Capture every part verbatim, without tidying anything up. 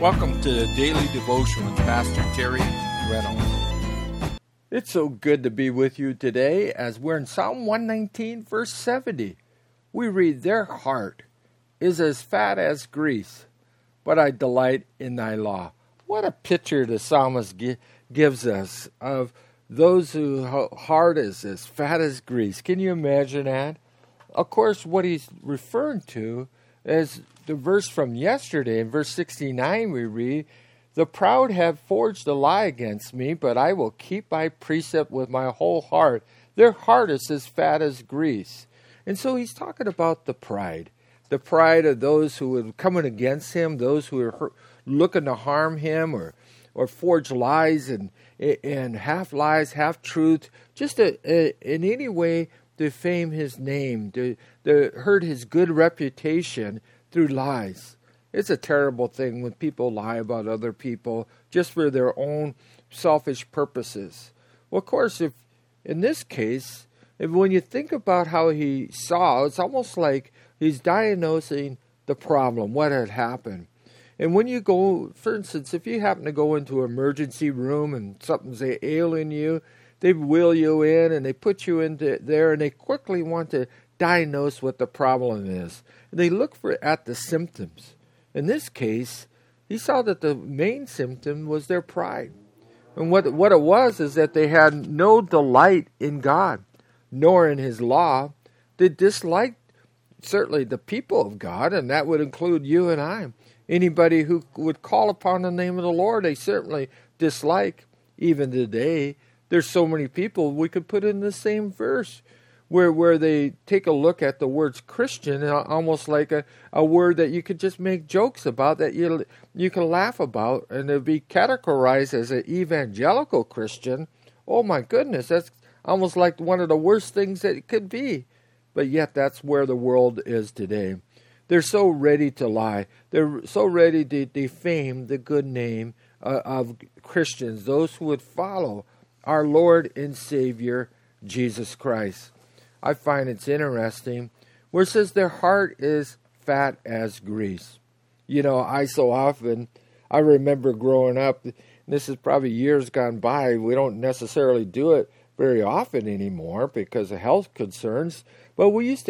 Welcome to the Daily Devotion with Pastor Terry Reynolds. It's so good to be with you today as we're in Psalm one nineteen, verse seventy. We read, "Their heart is as fat as grease, but I delight in thy law." What a picture the psalmist gi- gives us of those whose heart is as fat as grease. Can you imagine that? Of course, what he's referring to is the verse from yesterday. In verse sixty-nine we read, "The proud have forged a lie against me, but I will keep thy precept with my whole heart. Their heart is as fat as grease." And so he's talking about the pride. The pride of those who are coming against him, those who are looking to harm him or or forge lies and and half lies, half truth, just to, uh, in any way defame his name, to, to hurt his good reputation through lies. It's a terrible thing when people lie about other people just for their own selfish purposes. Well, of course, if in this case, if when you think about how he saw, it's almost like he's diagnosing the problem, what had happened. And when you go, for instance, if you happen to go into an emergency room and something's ailing you, they wheel you in and they put you into there and they quickly want to diagnose what the problem is. And they look for at the symptoms. In this case, he saw that the main symptom was their pride. And what, what it was is that they had no delight in God, nor in his law. They disliked certainly the people of God, and that would include you and I. Anybody who would call upon the name of the Lord, they certainly dislike. Even today, there's so many people we could put in the same verse where where they take a look at the words Christian, almost like a, a word that you could just make jokes about, that you you can laugh about, and it'd be categorized as an evangelical Christian. Oh my goodness, that's almost like one of the worst things that it could be. But yet that's where the world is today. They're so ready to lie. They're so ready to defame the good name uh, of Christians, those who would follow our Lord and Savior, Jesus Christ. I find it's interesting where it says their heart is fat as grease. You know, I so often, I remember growing up, and this is probably years gone by, we don't necessarily do it very often anymore because of health concerns, but we used to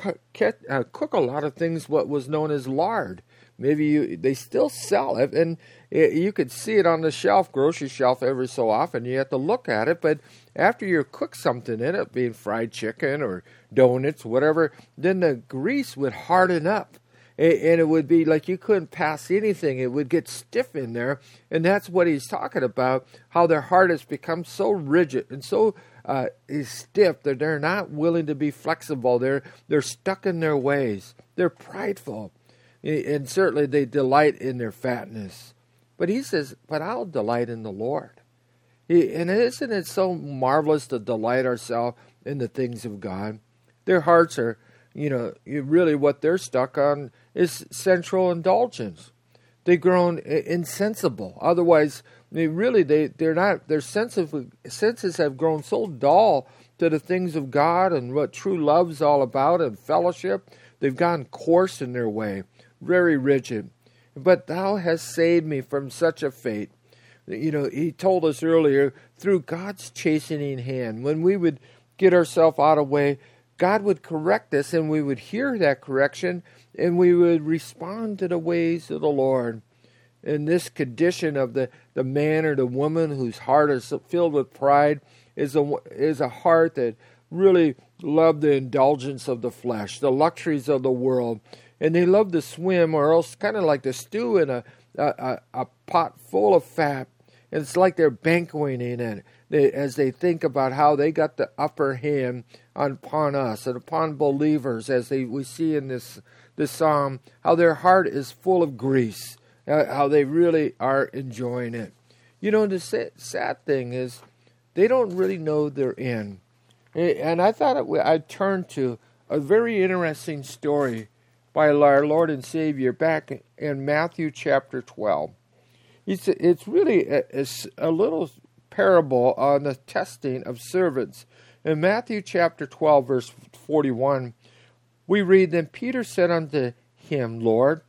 Uh, cook a lot of things what was known as lard. Maybe you, they still sell it, and it, you could see it on the shelf, grocery shelf, every so often. You have to look at it, but after you cook something in it, being fried chicken or donuts, whatever, then the grease would harden up, and, and it would be like you couldn't pass anything. It would get stiff in there, and that's what he's talking about, how their heart has become so rigid and so Uh, is stiff, that they're not willing to be flexible. They're they're stuck in their ways. They're prideful. And certainly they delight in their fatness. But he says, but I'll delight in the Lord. He, and isn't it so marvelous to delight ourselves in the things of God? Their hearts are, you know, really what they're stuck on is sensual indulgence. They've grown insensible. Otherwise, they really, they, they're not, their sensitive, senses have grown so dull to the things of God and what true love's all about and fellowship. They've gone coarse in their way, very rigid. But thou hast saved me from such a fate. You know, he told us earlier, through God's chastening hand, when we would get ourselves out of way, God would correct us, and we would hear that correction, and we would respond to the ways of the Lord. In this condition of the, the man or the woman whose heart is filled with pride is a, is a heart that really loved the indulgence of the flesh, the luxuries of the world. And they love to swim, or else kind of like to stew in a, a, a pot full of fat. And it's like they're banqueting in it they, as they think about how they got the upper hand upon us and upon believers, as they we see in this, this psalm, how their heart is full of grease. How they really are enjoying it. You know, the sad thing is they don't really know their end. And I thought it, I'd turn to a very interesting story by our Lord and Savior back in Matthew chapter twelve. It's, it's really a, a little parable on the testing of servants. In Matthew chapter twelve, verse forty-one, we read, "Then Peter said unto him, Lord,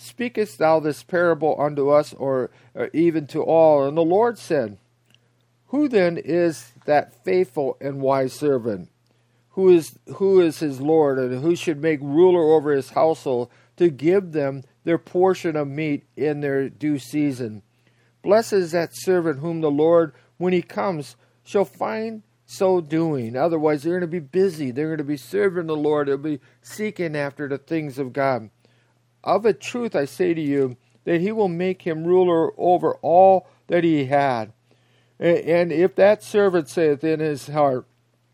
speakest thou this parable unto us, or, or even to all? And the Lord said, Who then is that faithful and wise servant, who is who is his Lord, and who should make ruler over his household, to give them their portion of meat in their due season? Blessed is that servant whom the Lord, when he comes, shall find so doing. Otherwise, they're going to be busy. They're going to be serving the Lord. They'll be seeking after the things of God. Of a truth I say to you, that he will make him ruler over all that he had. And if that servant saith in his heart,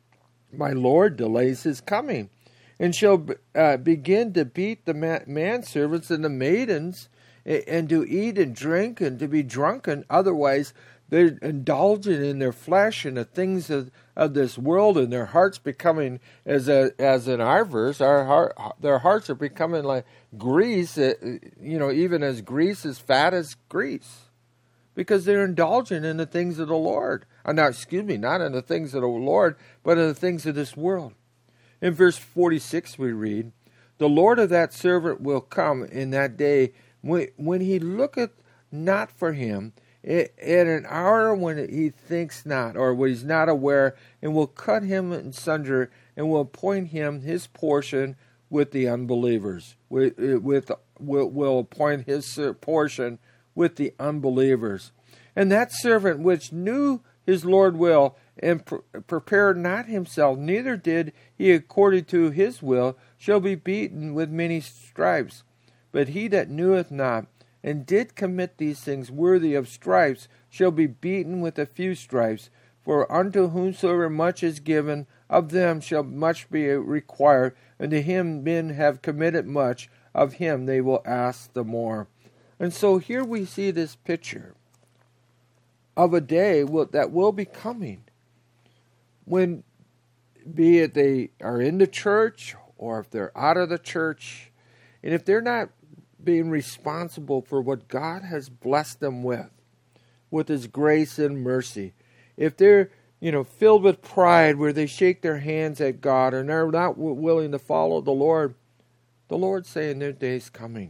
My Lord delays his coming, and shall uh, begin to beat the man- manservants and the maidens, and to eat and drink and to be drunken, otherwise they're indulging in their flesh and the things of, of this world, and their hearts becoming, as a, as in our verse, our heart, their hearts are becoming like grease, uh, you know, even as grease is fat as grease, because they're indulging in the things of the Lord. Uh, now, excuse me, not in the things of the Lord, but in the things of this world. In verse forty-six we read, The Lord of that servant will come in that day, when, when he looketh not for him, at an hour when he thinks not, or when he's not aware, and will cut him in sunder, and will appoint him his portion with the unbelievers. With, with will, will appoint his portion with the unbelievers. And that servant which knew his Lord will, and pre- prepared not himself, neither did he according to his will, shall be beaten with many stripes. But he that kneweth not, and did commit these things worthy of stripes, shall be beaten with a few stripes. For unto whomsoever much is given, of them shall much be required, and to him men have committed much, of him they will ask the more. And so here we see this picture of a day that will be coming, when, be it they are in the church, or if they're out of the church, and if they're not being responsible for what God has blessed them with, with his grace and mercy, if they're, you know, filled with pride where they shake their hands at God and they're not w- willing to follow the Lord, the Lord's saying their day's coming.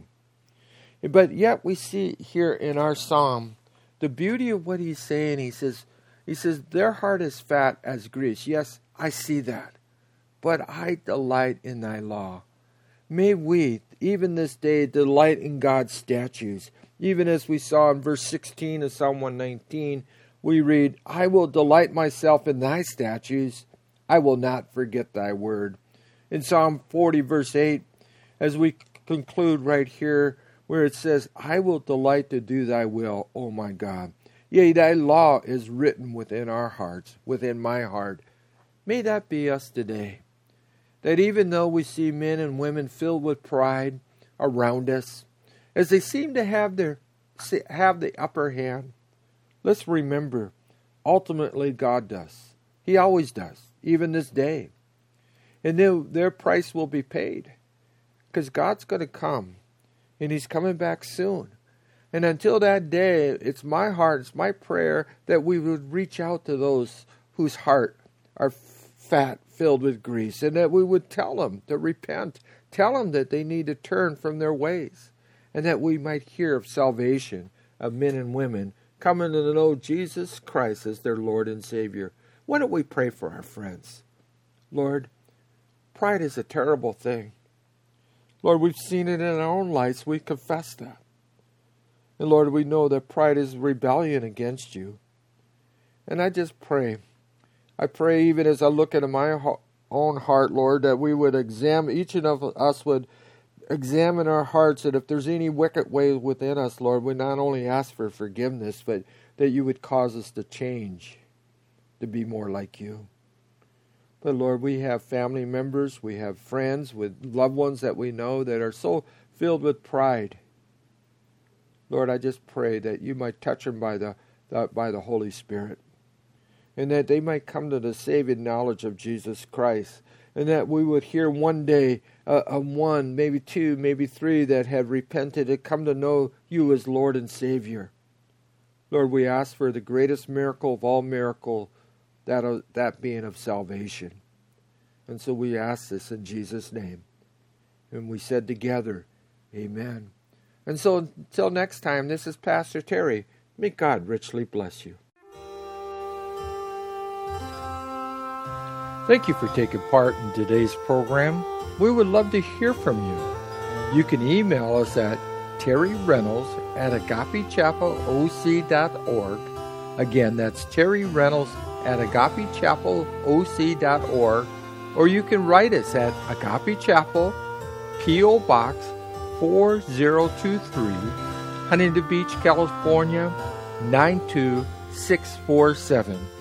But yet we see here in our psalm the beauty of what he's saying. He says, he says, their heart is fat as grease. Yes, I see that. But I delight in thy law. May we, even this day, delight in God's statutes. Even as we saw in verse sixteen of Psalm one nineteen, we read, I will delight myself in thy statutes. I will not forget thy word. In Psalm forty, verse eight, as we conclude right here, where it says, I will delight to do thy will, O my God. Yea, thy law is written within our hearts, within my heart. May that be us today. That even though we see men and women filled with pride around us, as they seem to have their have the upper hand, let's remember, ultimately God does. He always does, even this day. And their, their price will be paid, because God's going to come, and he's coming back soon. And until that day, it's my heart, it's my prayer that we would reach out to those whose heart are fat, filled with grease, and that we would tell them to repent, tell them that they need to turn from their ways, and that we might hear of salvation of men and women coming to know Jesus Christ as their Lord and Savior. Why don't we pray for our friends? Lord, pride is a terrible thing. Lord, we've seen it in our own lives. We confess that. And Lord, we know that pride is rebellion against you. And I just pray, I pray even as I look into my own heart, Lord, that we would examine, each and of us would examine our hearts, and if there's any wicked way within us, Lord, we not only ask for forgiveness, but that you would cause us to change, to be more like you. But Lord, we have family members, we have friends with loved ones that we know that are so filled with pride. Lord, I just pray that you might touch them by the, the by the Holy Spirit, and that they might come to the saving knowledge of Jesus Christ, and that we would hear one day uh, of one, maybe two, maybe three that have repented and come to know you as Lord and Savior. Lord, we ask for the greatest miracle of all miracles, that, uh, that being of salvation. And so we ask this in Jesus' name. And we said together, amen. And so until next time, this is Pastor Terry. May God richly bless you. Thank you for taking part in today's program. We would love to hear from you. You can email us at Terry Reynolds at agape chapel o c dot org. Again, that's Terry Reynolds at agape chapel o c dot org. Or you can write us at Agape Chapel, P O. Box four zero two three, Huntington Beach, California, nine two six four seven.